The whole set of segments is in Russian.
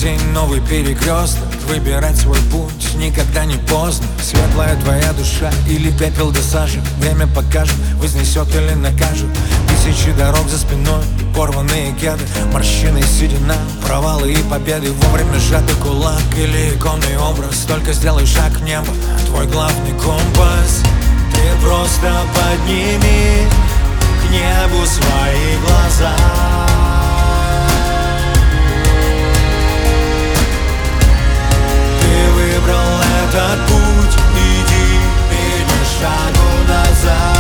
день, новый перекресток. Выбирать свой путь никогда не поздно. Светлая твоя душа или пепел до сажи. Время покажет, вознесет или накажет. Тысячи дорог за спиной, порванные кеды, морщины, седина, провалы и победы. Вовремя сжатый кулак или иконный образ. Только сделай шаг в небо, твой главный компас. Ты просто подними к небу свои глаза. Ты выбрал этот путь, иди и ни шагу назад.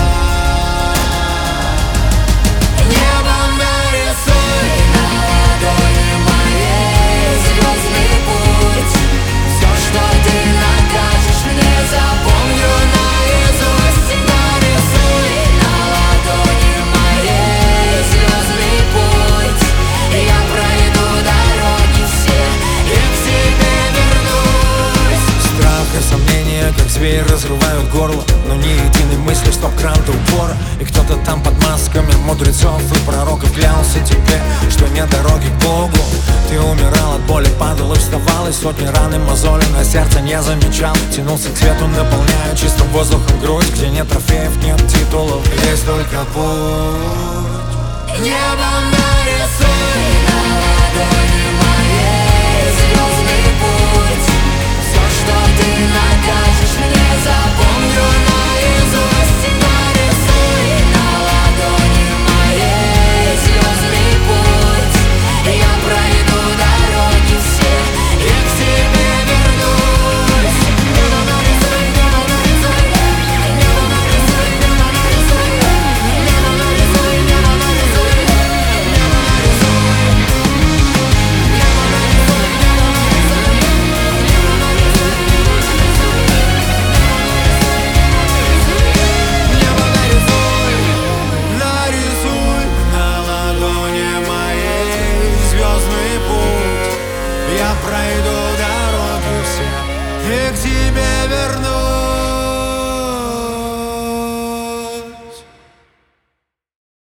Небо нарисуй на ладони моей, звездный путь. Все, что ты накажешь мне, запомню наизусть. Нарисуй на ладони моей звездный путь. Я пройду дороги все и к тебе вернусь. Страх и сомнения, как зверь, разрывают горло, но ни единой мысли, стоп-кран до упора. И кто-то там под масками мудрецов и пророков клялся тебе, что нет дороги к Богу. Ты умирал от боли, падал и вставал, и сотни ран и мозолей на сердце не замечал. Тянулся к свету, наполняя чистым воздухом грудь, где нет трофеев, нет титулов, есть только путь. Небо нарисуй на ладони моей, звездный путь. Все, что ты накажешь мне, запомню